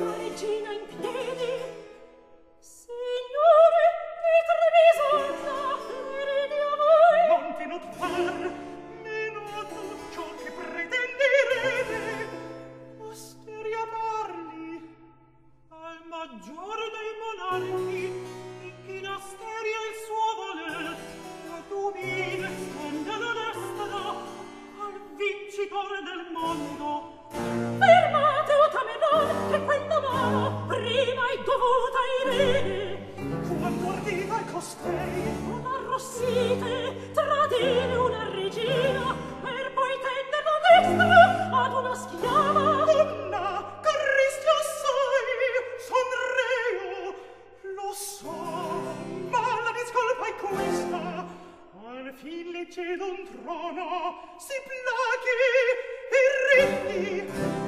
regina in piedi. Signore, di Treviso, eredi a voi. Non ti not par, né noto ciò che pretenderete. Asteria parli al maggiore dei monarchi, in chi Asteria il suo voler, la domine scandalo destra al vincitore del mondo. Fermate, o tamerò, che quella mano prima è dovuta ai re. Quando ardita il costei, Non arrossite, tradire una regina, per poi tender la destra ad una schiava. donna, carristi assai, son reo, lo so, ma la discolpa è questa. Al fin le cedo un trono, si plaghi e regni,